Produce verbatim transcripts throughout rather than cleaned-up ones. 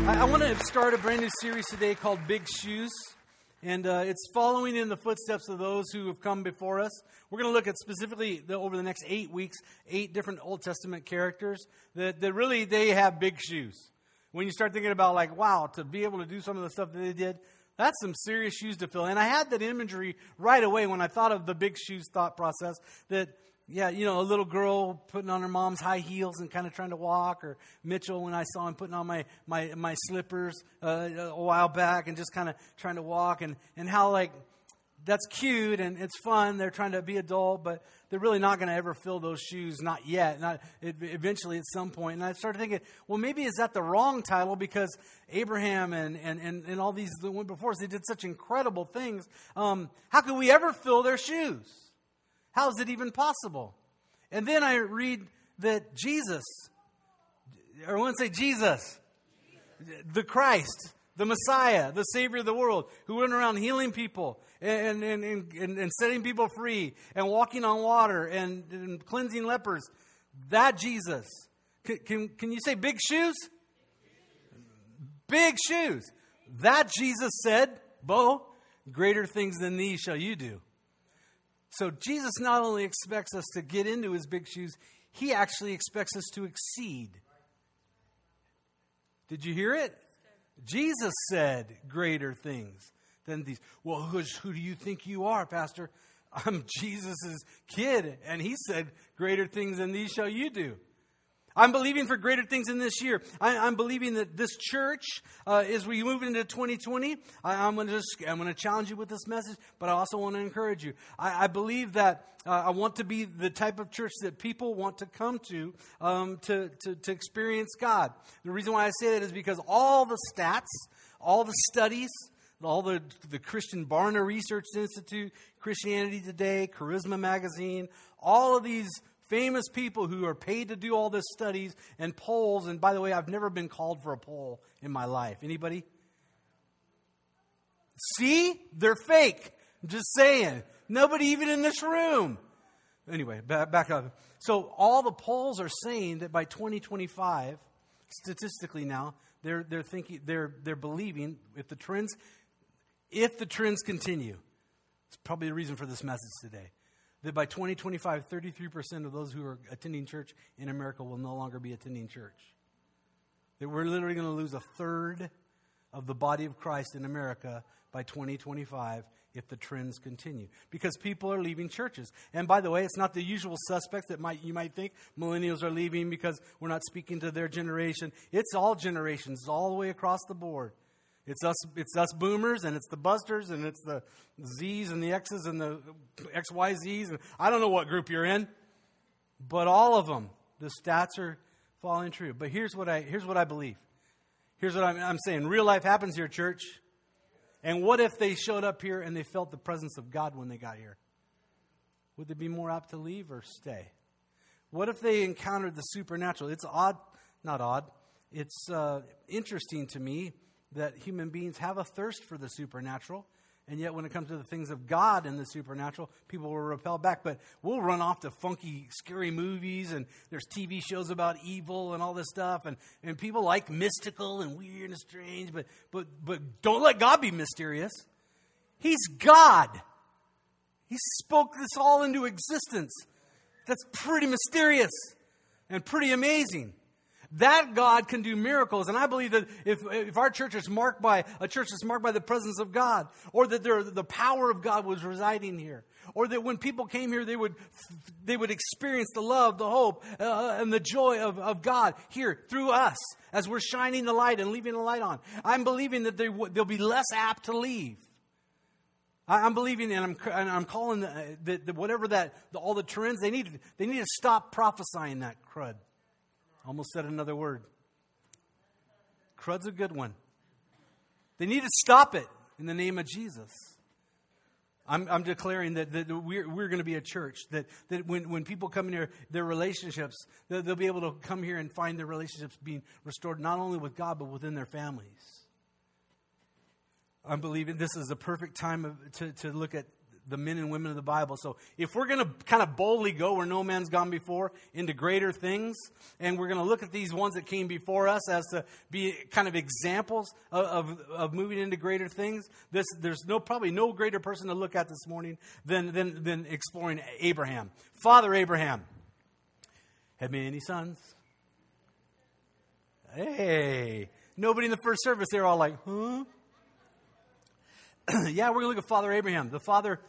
I, I want to start a brand new series today called Big Shoes. And uh, it's following in the footsteps of those who have come before us. We're going to look at specifically, the, over the next eight weeks, eight different Old Testament characters that, that really, they have big shoes. When you start thinking about like, wow, to be able to do some of the stuff that they did, that's some serious shoes to fill. And I had that imagery right away when I thought of the big shoes thought process that, yeah, you know, a little girl putting on her mom's high heels and kind of trying to walk, or Mitchell when I saw him putting on my my, my slippers uh, a while back and just kind of trying to walk, and, and how, like, that's cute and it's fun. They're trying to be adult, but they're really not going to ever fill those shoes, not yet, not it, eventually at some point. And I started thinking, well, maybe is that the wrong title, because Abraham and, and, and, and all these that went before us, they did such incredible things. Um, how could we ever fill their shoes? How is it even possible? And then I read that Jesus, or I want to say Jesus, the Christ, the Messiah, the Savior of the world, who went around healing people and, and, and, and, and setting people free and walking on water and, and cleansing lepers, that Jesus. Can, can, can you say big shoes? Big shoes. That Jesus said, Bo, greater things than these shall you do. So Jesus not only expects us to get into his big shoes, he actually expects us to exceed. Did you hear it? Jesus said greater things than these. Well, who, who do you think you are, Pastor? I'm Jesus' kid, and he said greater things than these shall you do. I'm believing for greater things in this year. I, I'm believing that this church, uh, as we move into twenty twenty, I, I'm going to just I'm going to challenge you with this message, but I also want to encourage you. I, I believe that uh, I want to be the type of church that people want to come to, um, to, to to experience God. The reason why I say that is because all the stats, all the studies, all the the Christian Barna Research Institute, Christianity Today, Charisma Magazine, all of these famous people who are paid to do all this studies and polls. And by the way, I've never been called for a poll in my life. Anybody? See? They're fake. I'm just saying. Nobody even in this room. Anyway, back, back up. So all the polls are saying that by twenty twenty-five, statistically now, they're they're thinking they're they're believing if the trends if the trends continue. It's probably the reason for this message today. That by twenty twenty-five, thirty-three percent of those who are attending church in America will no longer be attending church. That we're literally going to lose a third of the body of Christ in America by twenty twenty-five if the trends continue. Because people are leaving churches. And by the way, it's not the usual suspects that might you might think millennials are leaving because we're not speaking to their generation. It's all generations, all the way across the board. It's us it's us boomers, and it's the busters, and it's the Z's and the X's and the X Y Z's. And I don't know what group you're in, but all of them, the stats are falling true. But here's what I here's what I believe. Here's what I'm, I'm saying. Real life happens here, church. And what if they showed up here and they felt the presence of God when they got here? Would they be more apt to leave or stay? What if they encountered the supernatural? It's odd, not odd. It's uh, interesting to me that human beings have a thirst for the supernatural, and yet when it comes to the things of God and the supernatural, people will repel back. But we'll run off to funky, scary movies, and there's T V shows about evil and all this stuff, and, and people like mystical and weird and strange, but but but don't let God be mysterious. He's God. He spoke this all into existence. That's pretty mysterious and pretty amazing. That God can do miracles, and I believe that if if our church is marked by a church that's marked by the presence of God, or that there, the power of God was residing here, or that when people came here, they would they would experience the love, the hope, uh, and the joy of, of God here through us as we're shining the light and leaving the light on. I'm believing that they w- they'll be less apt to leave. I, I'm believing, and I'm and I'm calling the, the, the whatever that the, all the trends they need they need to stop prophesying that crud. Almost said another word. Crud's a good one. They need to stop it in the name of Jesus. I'm, I'm declaring that, that we're, we're going to be a church that, that when, when people come in here, their relationships, they'll, they'll be able to come here and find their relationships being restored not only with God, but within their families. I'm believing this is a perfect time of, to, to look at the men and women of the Bible. So if we're going to kind of boldly go where no man's gone before into greater things, and we're going to look at these ones that came before us as to be kind of examples of, of, of moving into greater things, this, there's no probably no greater person to look at this morning than, than, than exploring Abraham. Father Abraham had many sons. Hey, nobody in the first service, they were all like, huh? Yeah, we're going to look at Father Abraham, the father,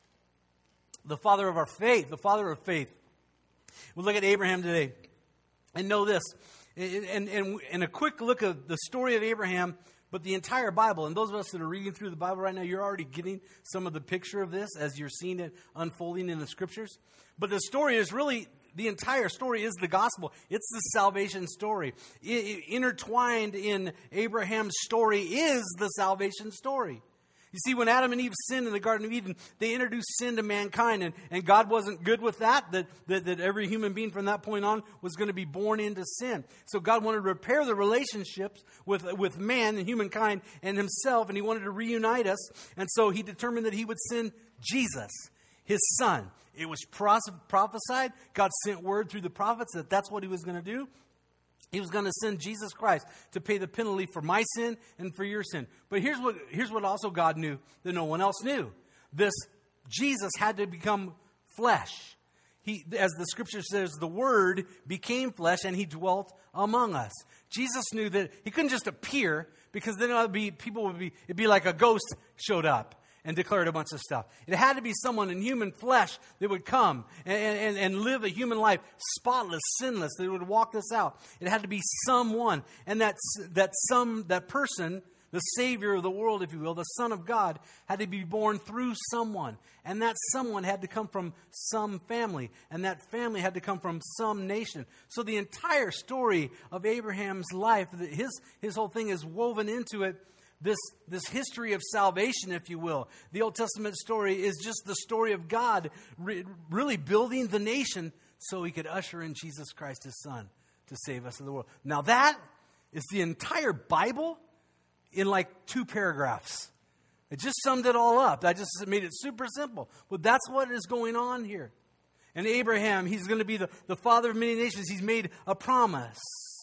the father of our faith, the father of faith. We'll look at Abraham today and know this. And, and, and a quick look at the story of Abraham, but the entire Bible. And those of us that are reading through the Bible right now, you're already getting some of the picture of this as you're seeing it unfolding in the Scriptures. But the story is really, the entire story is the gospel. It's the salvation story. It, it, intertwined in Abraham's story is the salvation story. You see, when Adam and Eve sinned in the Garden of Eden, they introduced sin to mankind, and, and God wasn't good with that, that, that, that every human being from that point on was going to be born into sin. So God wanted to repair the relationships with, with man and humankind and himself, and he wanted to reunite us. And so he determined that he would send Jesus, his son. It was prophesied. God sent word through the prophets that that's what he was going to do. He was going to send Jesus Christ to pay the penalty for my sin and for your sin. But here's what here's what also God knew that no one else knew. This Jesus had to become flesh. He, as the scripture says, the Word became flesh and he dwelt among us. Jesus knew that he couldn't just appear, because then it would be people would be it'd be like a ghost showed up and declared a bunch of stuff. It had to be someone in human flesh that would come and, and, and live a human life, spotless, sinless, that would walk this out. It had to be someone. And that, that, some, that person, the Savior of the world, if you will, the Son of God, had to be born through someone. And that someone had to come from some family. And that family had to come from some nation. So the entire story of Abraham's life, his, his whole thing is woven into it. This, this history of salvation, if you will. The Old Testament story is just the story of God re- really building the nation so he could usher in Jesus Christ, his son, to save us of the world. Now that is the entire Bible in like two paragraphs. It just summed it all up. I just made it super simple. But that's what is going on here. And Abraham, he's going to be the, the father of many nations. He's made a promise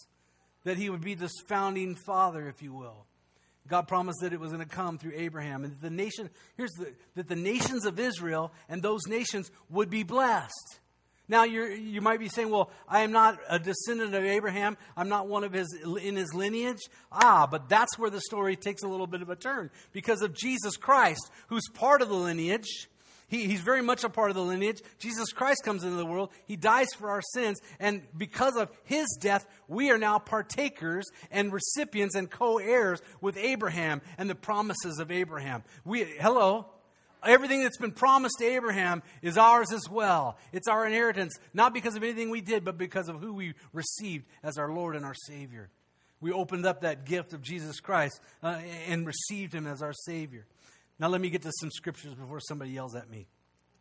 that he would be this founding father, if you will. God promised that it was going to come through Abraham. And the nation, here's the, that the nations of Israel and those nations would be blessed. Now, you're, you might be saying, well, I am not a descendant of Abraham. I'm not one of his, in his lineage. Ah, but that's where the story takes a little bit of a turn. Because of Jesus Christ, who's part of the lineage. He, he's very much a part of the lineage. Jesus Christ comes into the world. He dies for our sins. And because of his death, we are now partakers and recipients and co-heirs with Abraham and the promises of Abraham. We, hello? Everything that's been promised to Abraham is ours as well. It's our inheritance, not because of anything we did, but because of who we received as our Lord and our Savior. We opened up that gift of Jesus Christ uh, and received him as our Savior. Now let me get to some scriptures before somebody yells at me.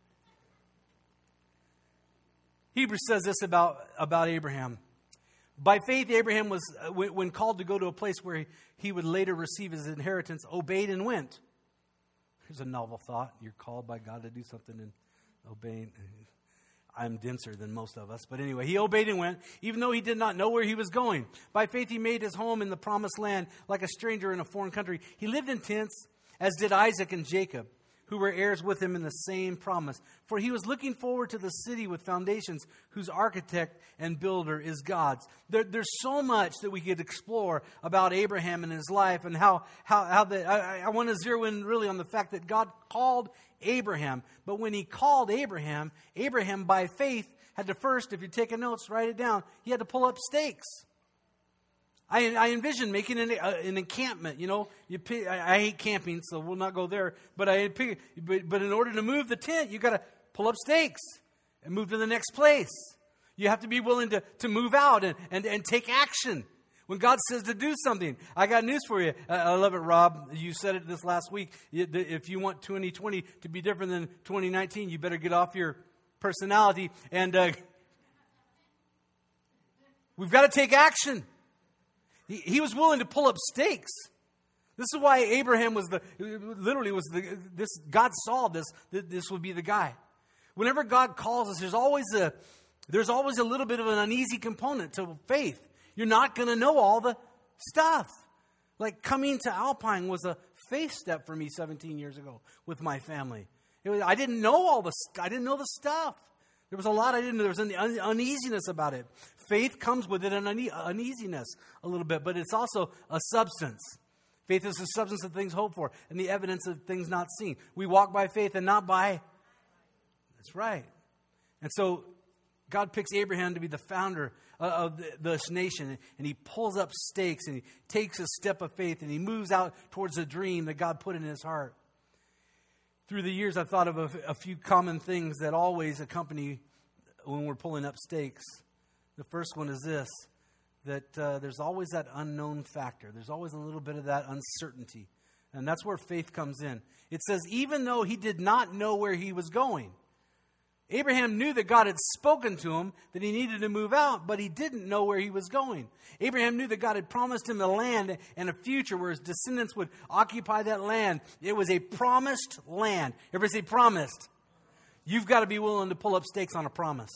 Hebrews says this about, about Abraham. By faith, Abraham was, uh, when, when called to go to a place where he, he would later receive his inheritance, obeyed and went. Here's a novel thought. You're called by God to do something and obeying. I'm denser than most of us. But anyway, he obeyed and went, even though he did not know where he was going. By faith, he made his home in the promised land like a stranger in a foreign country. He lived in tents, as did Isaac and Jacob, who were heirs with him in the same promise. For he was looking forward to the city with foundations, whose architect and builder is God. There, there's so much that we could explore about Abraham and his life, and how how how the, I, I want to zero in really on the fact that God called Abraham. But when he called Abraham, Abraham by faith had to first, if you're taking notes, write it down. He had to pull up stakes. I, I envision making an, uh, an encampment. You know, you pick, I, I hate camping, so we'll not go there. But I pick, but, but in order to move the tent, you got to pull up stakes and move to the next place. You have to be willing to, to move out and, and, and take action. When God says to do something, I got news for you. I, I love it, Rob. You said it this last week. If you want twenty twenty to be different than twenty nineteen, you better get off your personality. And uh, we've got to take action. He, he was willing to pull up stakes. This is why Abraham was the, literally was the, this, God saw this, that this would be the guy. Whenever God calls us, there's always a, there's always a little bit of an uneasy component to faith. You're not going to know all the stuff. Like coming to Alpine was a faith step for me seventeen years ago with my family. It was, I didn't know all the, I didn't know the stuff. There was a lot I didn't know. There was an uneasiness about it. Faith comes with it, an une- uneasiness a little bit, but it's also a substance. Faith is the substance of things hoped for and the evidence of things not seen. We walk by faith and not by... That's right. And so God picks Abraham to be the founder of this nation, and he pulls up stakes and he takes a step of faith and he moves out towards a dream that God put in his heart. Through the years, I've thought of a, a few common things that always accompany when we're pulling up stakes. The first one is this, that uh, there's always that unknown factor. There's always a little bit of that uncertainty. And that's where faith comes in. It says, even though he did not know where he was going, Abraham knew that God had spoken to him, that he needed to move out, but he didn't know where he was going. Abraham knew that God had promised him a land and a future where his descendants would occupy that land. It was a promised land. Everybody say promised. You've got to be willing to pull up stakes on a promise.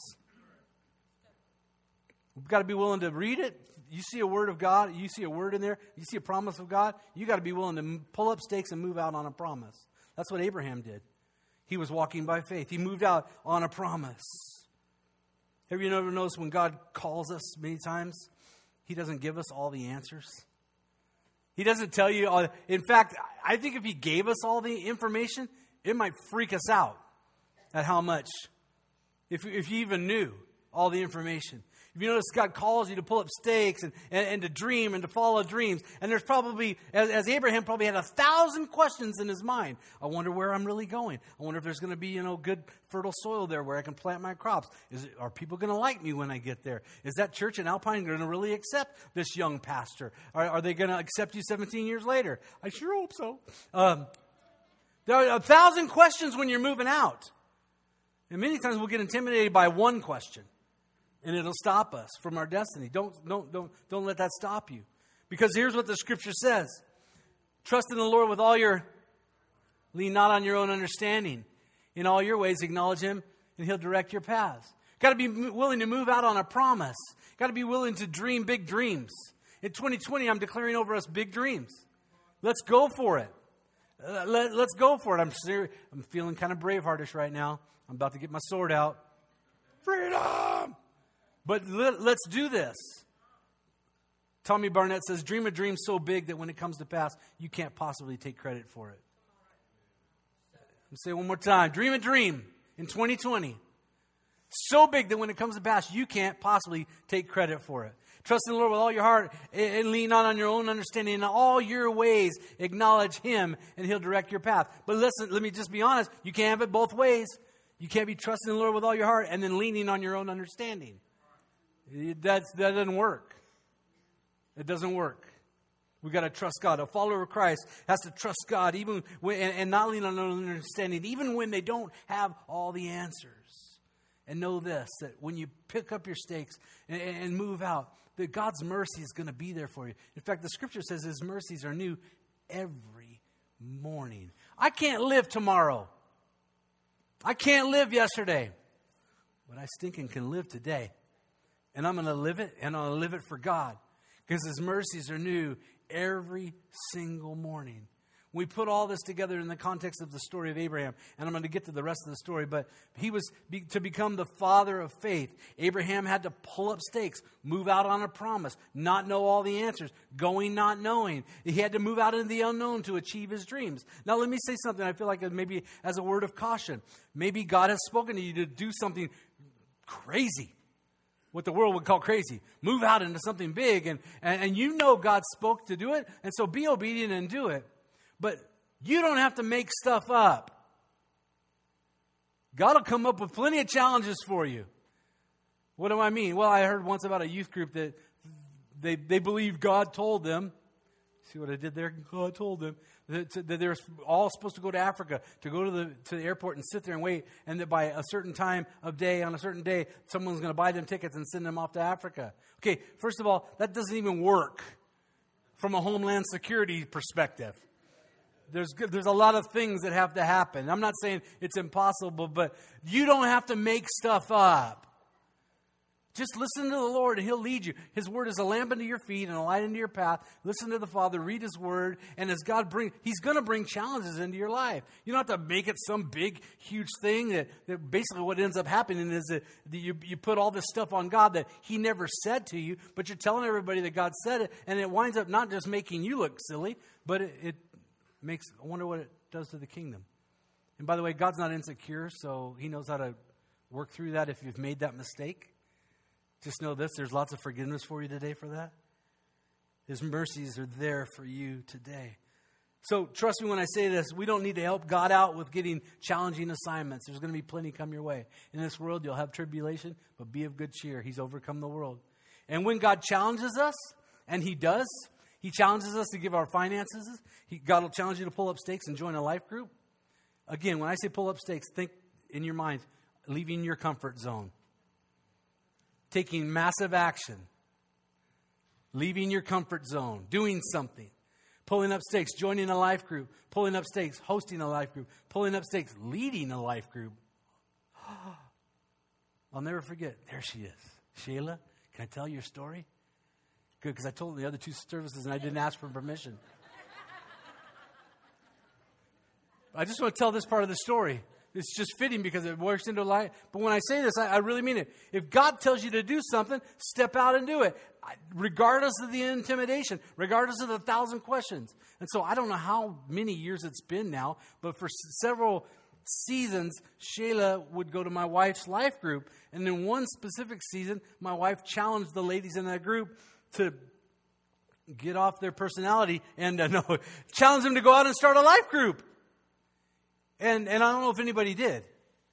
You've got to be willing to read it. You see a word of God, you see a word in there, you see a promise of God, you got to be willing to pull up stakes and move out on a promise. That's what Abraham did. He was walking by faith. He moved out on a promise. Have you ever noticed when God calls us many times, he doesn't give us all the answers? He doesn't tell you all. In fact, I think if he gave us all the information, it might freak us out at how much. If, if you even knew all the information. If you notice, God calls you to pull up stakes and, and, and to dream and to follow dreams. And there's probably, as, as Abraham probably had a thousand questions in his mind. I wonder where I'm really going. I wonder if there's going to be, you know, good fertile soil there where I can plant my crops. Is it, are people going to like me when I get there? Is that church in Alpine going to really accept this young pastor? Are, are they going to accept you seventeen years later? I sure hope so. Um, there are a thousand questions when you're moving out. And many times we'll get intimidated by one question. And it'll stop us from our destiny. Don't, don't, don't, don't let that stop you. Because here's what the scripture says. Trust in the Lord with all your, lean not on your own understanding. In all your ways, acknowledge him, and he'll direct your paths. Got to be willing to move out on a promise. Got to be willing to dream big dreams. In twenty twenty, I'm declaring over us big dreams. Let's go for it. Uh, let, let's go for it. I'm serious. I'm feeling kind of Braveheartish right now. I'm about to get my sword out. Freedom! But let, let's do this. Tommy Barnett says, dream a dream so big that when it comes to pass, you can't possibly take credit for it. I'll say it one more time. Dream a dream in twenty twenty. So big that when it comes to pass, you can't possibly take credit for it. Trust in the Lord with all your heart and lean not on your own understanding. In all your ways, acknowledge him and he'll direct your path. But listen, let me just be honest. You can't have it both ways. You can't be trusting the Lord with all your heart and then leaning on your own understanding. That's, that doesn't work. It doesn't work. We got to trust God. A follower of Christ has to trust God even when, and, and not lean on their own understanding, even when they don't have all the answers. And know this, that when you pick up your stakes and, and move out, that God's mercy is going to be there for you. In fact, the scripture says his mercies are new every morning. I can't live tomorrow. I can't live yesterday. But I stinking can live today. And I'm going to live it, and I'm going to live it for God. Because his mercies are new every single morning. We put all this together in the context of the story of Abraham. And I'm going to get to the rest of the story. But he was be, to become the father of faith. Abraham had to pull up stakes, move out on a promise, not know all the answers, going not knowing. He had to move out into the unknown to achieve his dreams. Now let me say something I feel like maybe as a word of caution. Maybe God has spoken to you to do something crazy. What the world would call crazy. Move out into something big. And, and, and you know God spoke to do it. And so be obedient and do it. But you don't have to make stuff up. God will come up with plenty of challenges for you. What do I mean? Well, I heard once about a youth group that they, they believed God told them. See what I did there? God told them that, that they were all supposed to go to Africa, to go to the to the airport and sit there and wait, and that by a certain time of day, on a certain day, someone's going to buy them tickets and send them off to Africa. Okay, first of all, that doesn't even work. from a homeland security perspective. There's there's a lot of things that have to happen. I'm not saying it's impossible, but you don't have to make stuff up. Just listen to the Lord and He'll lead you. His word is a lamp unto your feet and a light into your path. Listen to the Father, read His word, and as God bring, He's going to bring challenges into your life. You don't have to make it some big, huge thing. That, that basically what ends up happening is that you, you put all this stuff on God that He never said to you, but you're telling everybody that God said it, and it winds up not just making you look silly, but it, it makes, I wonder what it does to the kingdom. And by the way, God's not insecure, so He knows how to work through that if you've made that mistake. Just know this, there's lots of forgiveness for you today for that. His mercies are there for you today. So trust me when I say this, we don't need to help God out with getting challenging assignments. There's going to be plenty come your way. In this world, you'll have tribulation, but be of good cheer. He's overcome the world. And when God challenges us, and He does, He challenges us to give our finances. He, God will challenge you to pull up stakes and join a life group. Again, when I say pull up stakes, think in your mind, leaving your comfort zone. Taking massive action, leaving your comfort zone, doing something, pulling up stakes, joining a life group, pulling up stakes, hosting a life group, pulling up stakes, leading a life group. I'll never forget. There she is. Shayla, can I tell your story? Good, because I told the other two services and I didn't ask for permission. I just want to tell this part of the story. It's just fitting because it works into life. But when I say this, I, I really mean it. If God tells you to do something, step out and do it. Regardless of the intimidation, regardless of the thousand questions. And so I don't know how many years it's been now, but for several seasons, Shayla would go to my wife's life group. And in one specific season, my wife challenged the ladies in that group to get off their personality and uh, no, challenge them to go out and start a life group. And and I don't know if anybody did.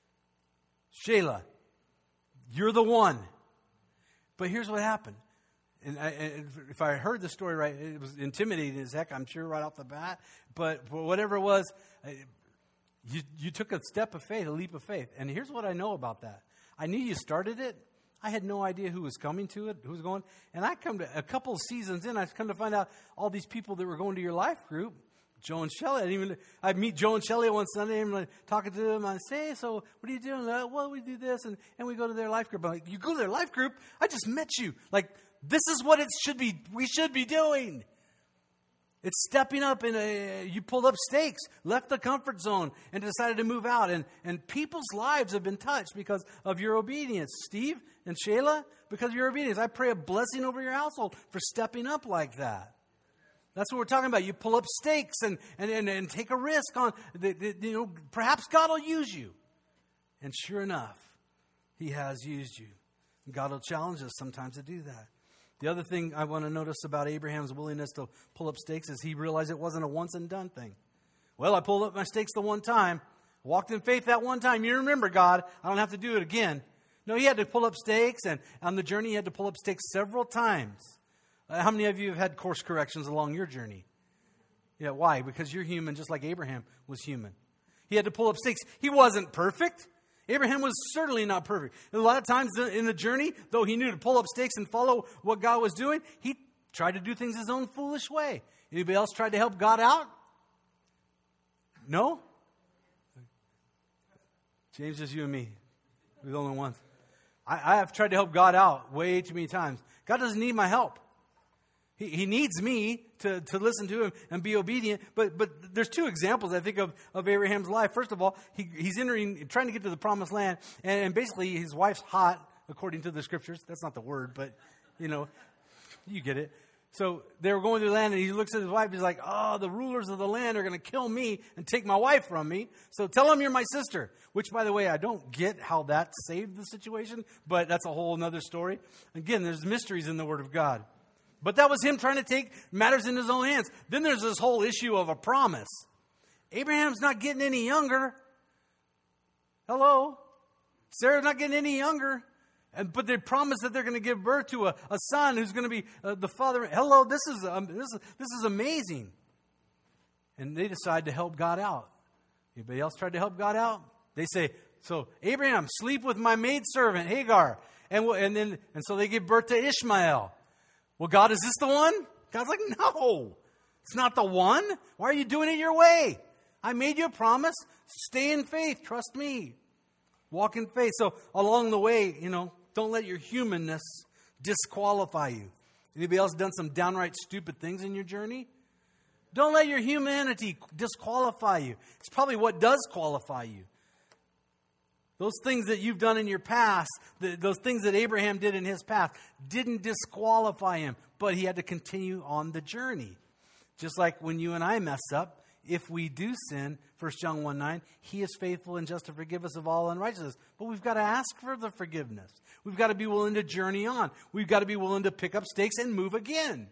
Shayla, you're the one. But here's what happened. And, I, and if I heard the story right, it was intimidating as heck, I'm sure, right off the bat. But, but whatever it was, you, you took a step of faith, a leap of faith. And here's what I know about that. I knew you started it. I had no idea who was coming to it, who was going. And I come to a couple of seasons in, I come to find out all these people that were going to your life group. Joe and Shelley. I didn't even. I meet Joe and Shelley one Sunday, and I'm like, talking to them. I say, hey, so what are you doing? Uh, well, we do this, and, and we go to their life group. I'm like, you go to their life group? I just met you. Like, this is what it should be. We should be doing. It's stepping up in a. You pulled up stakes, left the comfort zone, and decided to move out. And and people's lives have been touched because of your obedience, Steve and Shayla. Because of your obedience, I pray a blessing over your household for stepping up like that. That's what we're talking about. You pull up stakes and and, and, and take a risk on, the, the, you know, perhaps God will use you. And sure enough, He has used you. And God will challenge us sometimes to do that. The other thing I want to notice about Abraham's willingness to pull up stakes is he realized it wasn't a once and done thing. Well, I pulled up my stakes the one time, walked in faith that one time. You remember, God, I don't have to do it again. No, he had to pull up stakes, and on the journey he had to pull up stakes several times. How many of you have had course corrections along your journey? Yeah, why? Because you're human just like Abraham was human. He had to pull up stakes. He wasn't perfect. Abraham was certainly not perfect. And a lot of times in the journey, though he knew to pull up stakes and follow what God was doing, he tried to do things his own foolish way. Anybody else tried to help God out? No? James, just you and me. We're the only ones. I, I have tried to help God out way too many times. God doesn't need my help. He, he needs me to, to listen to Him and be obedient. But but there's two examples, I think, of, of Abraham's life. First of all, he, he's entering, trying to get to the promised land. And, and basically, his wife's hot, according to the scriptures. That's not the word, but, you know, you get it. So they were going through the land, and he looks at his wife. He's like, oh, the rulers of the land are going to kill me and take my wife from me. So tell them you're my sister. Which, by the way, I don't get how that saved the situation. But that's a whole other story. Again, there's mysteries in the Word of God. But that was him trying to take matters in his own hands. Then there's this whole issue of a promise. Abraham's not getting any younger. Hello? Sarah's not getting any younger. And, but they promise that they're going to give birth to a, a son who's going to be uh, the father. Hello, this is, um, this is this is amazing. And they decide to help God out. Anybody else tried to help God out? They say, so Abraham, sleep with my maidservant Hagar. And, and, then, and so they give birth to Ishmael. Well, God, is this the one? God's like, no, it's not the one. Why are you doing it your way? I made you a promise. Stay in faith. Trust me. Walk in faith. So along the way, you know, don't let your humanness disqualify you. Anybody else done some downright stupid things in your journey? Don't let your humanity disqualify you. It's probably what does qualify you. Those things that you've done in your past, the, those things that Abraham did in his past, didn't disqualify him, but he had to continue on the journey. Just like when you and I mess up, if we do sin, First John one nine, he is faithful and just to forgive us of all unrighteousness. But we've got to ask for the forgiveness. We've got to be willing to journey on. We've got to be willing to pick up stakes and move again.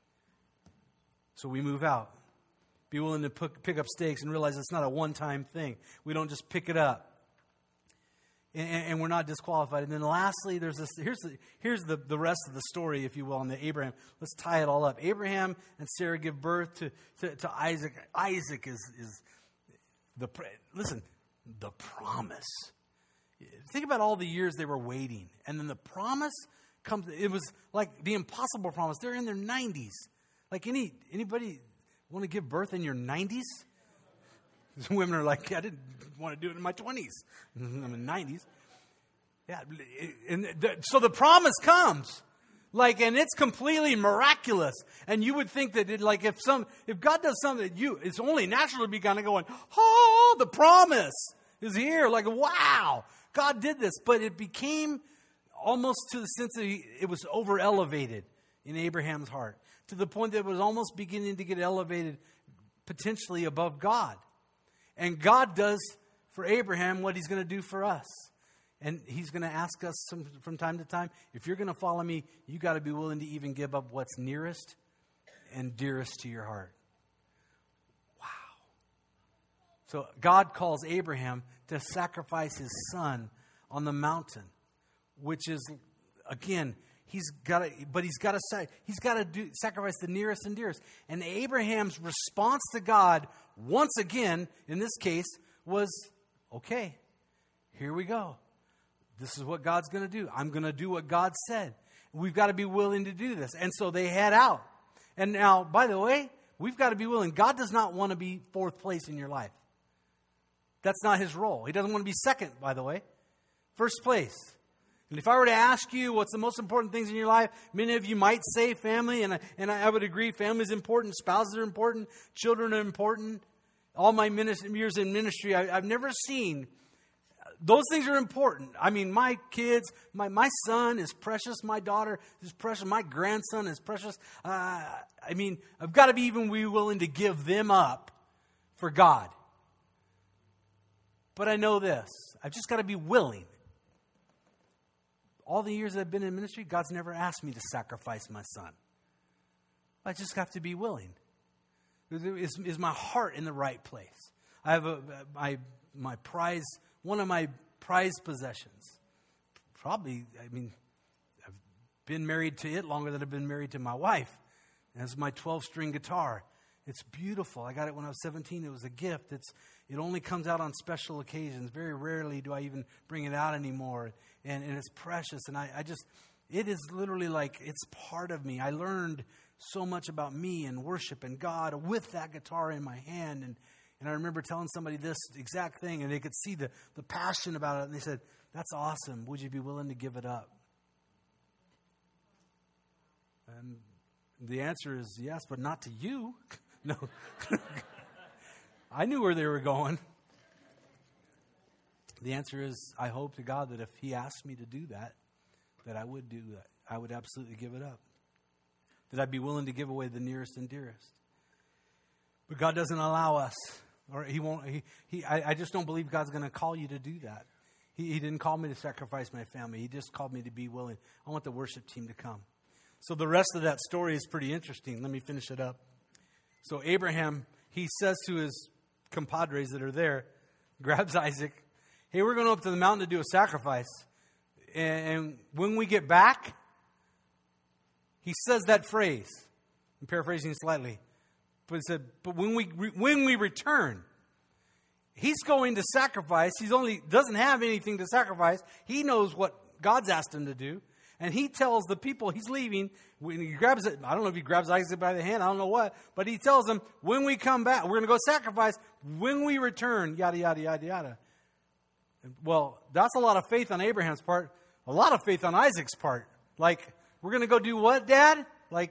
So we move out. Be willing to pick up stakes and realize it's not a one-time thing. We don't just pick it up. And, and we're not disqualified. And then lastly, there's this. Here's the here's the, the rest of the story, if you will, on the Abraham. Let's tie it all up. Abraham and Sarah give birth to, to, to Isaac. Isaac is is the listen, the promise. Think about all the years they were waiting, and then the promise comes. It was like the impossible promise. They're in their nineties. Like any anybody want to give birth in your nineties? Some women are like, I didn't want to do it in my twenties. I'm in the nineties. Yeah, and the, so the promise comes, like, and it's completely miraculous. And you would think that, it, like, if some, if God does something that you, it's only natural to be kind of going, oh, the promise is here. Like, wow, God did this. But it became almost to the sense that he, it was over elevated in Abraham's heart, to the point that it was almost beginning to get elevated potentially above God. And God does for Abraham what he's going to do for us. And he's going to ask us some, from time to time, if you're going to follow me, you got to be willing to even give up what's nearest and dearest to your heart. Wow. So God calls Abraham to sacrifice his son on the mountain, which is, again, he's got to, but he's got to say, he's got to do sacrifice the nearest and dearest. And Abraham's response to God, once again, in this case, was, okay, here we go. This is what God's going to do. I'm going to do what God said. We've got to be willing to do this. And so they head out. And now, by the way, we've got to be willing. God does not want to be fourth place in your life. That's not his role. He doesn't want to be second, by the way. First place. And if I were to ask you what's the most important things in your life, many of you might say family, and I, and I would agree family is important, spouses are important, children are important. All my ministry, years in ministry, I, I've never seen, those things are important. I mean, my kids, my, my son is precious, my daughter is precious, my grandson is precious. Uh, I mean, I've got to be even be willing to give them up for God. But I know this, I've just got to be willing. All the years that I've been in ministry, God's never asked me to sacrifice my son. I just have to be willing. Is, is my heart in the right place? I have a, my my prize, one of my prized possessions. Probably, I mean, I've been married to it longer than I've been married to my wife. And it's my twelve-string guitar. It's beautiful. I got it when I was seventeen. It was a gift. It's It only comes out on special occasions. Very rarely do I even bring it out anymore. And, and it's precious. And I, I just, it is literally like, it's part of me. I learned so much about me and worship and God with that guitar in my hand. And, and I remember telling somebody this exact thing, and they could see the, the passion about it. And they said, that's awesome. Would you be willing to give it up? And the answer is yes, but not to you. No. I knew where they were going. The answer is, I hope to God that if he asked me to do that, that I would do that. I would absolutely give it up. That I'd be willing to give away the nearest and dearest. But God doesn't allow us, or he won't, he, he I, I just don't believe God's going to call you to do that. He, he didn't call me to sacrifice my family. He just called me to be willing. I want the worship team to come. So the rest of that story is pretty interesting. Let me finish it up. So Abraham, he says to his compadres that are there, grabs Isaac, hey, we're going up to the mountain to do a sacrifice. And when we get back, he says that phrase. I'm paraphrasing slightly. But he said, but when we when we return, he's going to sacrifice. He's only doesn't have anything to sacrifice. He knows what God's asked him to do. And he tells the people he's leaving, when he grabs it, I don't know if he grabs Isaac by the hand, I don't know what, but he tells them, when we come back, we're going to go sacrifice. When we return, yada, yada, yada, yada. Well, that's a lot of faith on Abraham's part, a lot of faith on Isaac's part. Like, we're going to go do what, Dad? Like,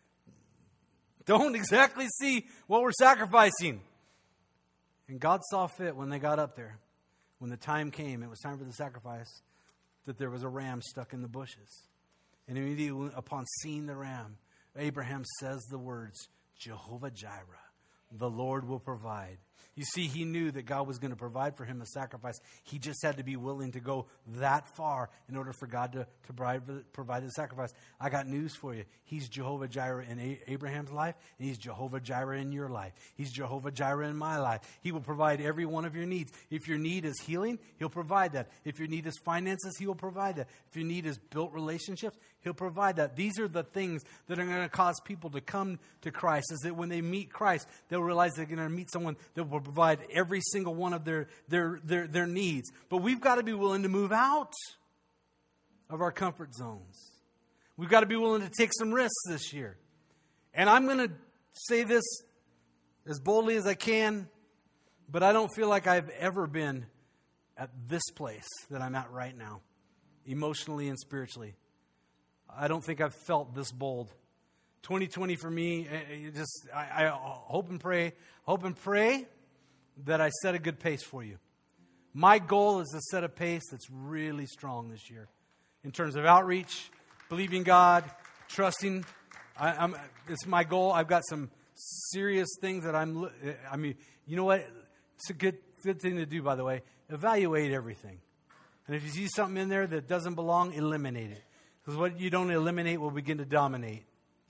don't exactly see what we're sacrificing. And God saw fit when they got up there, when the time came, it was time for the sacrifice, that there was a ram stuck in the bushes. And immediately upon seeing the ram, Abraham says the words, Jehovah Jireh, the Lord will provide. You see, he knew that God was going to provide for him a sacrifice. He just had to be willing to go that far in order for God to, to provide, provide the sacrifice. I got news for you. He's Jehovah Jireh in A- Abraham's life, and he's Jehovah Jireh in your life. He's Jehovah Jireh in my life. He will provide every one of your needs. If your need is healing, he'll provide that. If your need is finances, he will provide that. If your need is built relationships, he'll provide that. These are the things that are going to cause people to come to Christ, is that when they meet Christ, they'll realize they're going to meet someone that will provide every single one of their, their, their, their needs. But we've got to be willing to move out of our comfort zones. We've got to be willing to take some risks this year. And I'm going to say this as boldly as I can, but I don't feel like I've ever been at this place that I'm at right now, emotionally and spiritually. I don't think I've felt this bold. twenty twenty for me, just I, I hope and pray, hope and pray that I set a good pace for you. My goal is to set a pace that's really strong this year in terms of outreach, believing God, trusting. I, I'm, it's my goal. I've got some serious things that I'm. I mean, you know what? It's a good good thing to do, by the way. Evaluate everything, and if you see something in there that doesn't belong, eliminate it. Because what you don't eliminate will begin to dominate.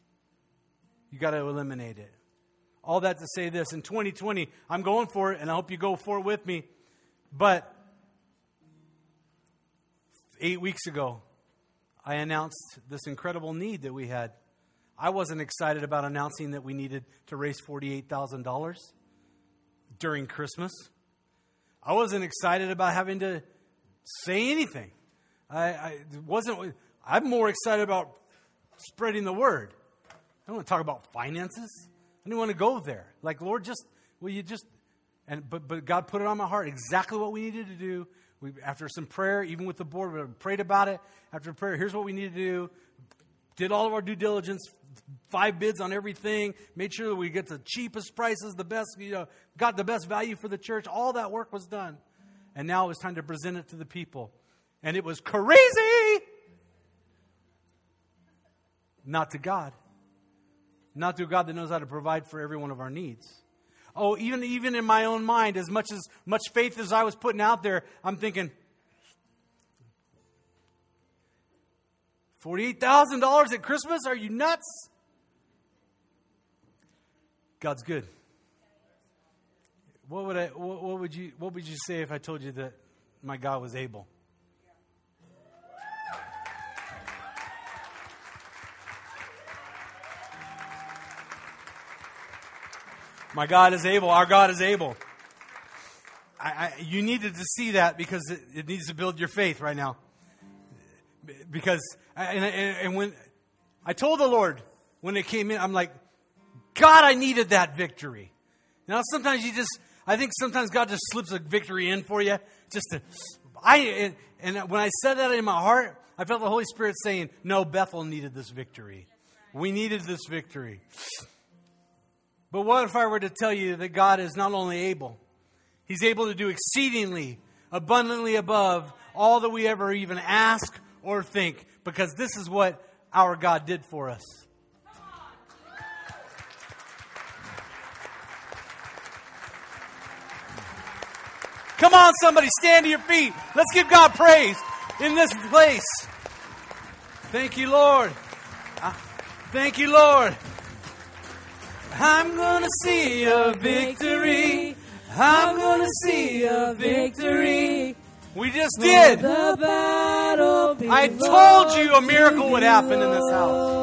You got to eliminate it. All that to say this, in twenty twenty, I'm going for it, and I hope you go for it with me. But eight weeks ago, I announced this incredible need that we had. I wasn't excited about announcing that we needed to raise forty-eight thousand dollars during Christmas. I wasn't excited about having to say anything. I, I wasn't. I'm more excited about spreading the word. I don't want to talk about finances. I don't want to go there. Like, Lord, just, will you just, and but but God put it on my heart exactly what we needed to do. We, after some prayer, even with the board, we prayed about it. After prayer, here's what we need to do. Did all of our due diligence, five bids on everything, made sure that we get the cheapest prices, the best, you know, got the best value for the church. All that work was done. And now it was time to present it to the people. And it was crazy. Not to God. Not to a God that knows how to provide for every one of our needs. Oh, even, even in my own mind, as much as much faith as I was putting out there, I'm thinking, forty-eight thousand dollars at Christmas? Are you nuts? God's good. What would I? What, what would you? What would you say if I told you that my God was able? My God is able. Our God is able. I, I, you needed to see that because it, it needs to build your faith right now. Because, and, and, and when I told the Lord when it came in, I'm like, God, I needed that victory. Now, sometimes you just, I think sometimes God just slips a victory in for you. Just to, I, and, and when I said that in my heart, I felt the Holy Spirit saying, no, Bethel needed this victory. We needed this victory. But what if I were to tell you that God is not only able, He's able to do exceedingly, abundantly above all that we ever even ask or think, because this is what our God did for us. Come on, somebody, stand to your feet. Let's give God praise in this place. Thank you, Lord. Thank you, Lord. I'm gonna see a victory. I'm gonna see a victory. We just did. I told you a miracle would happen in this house.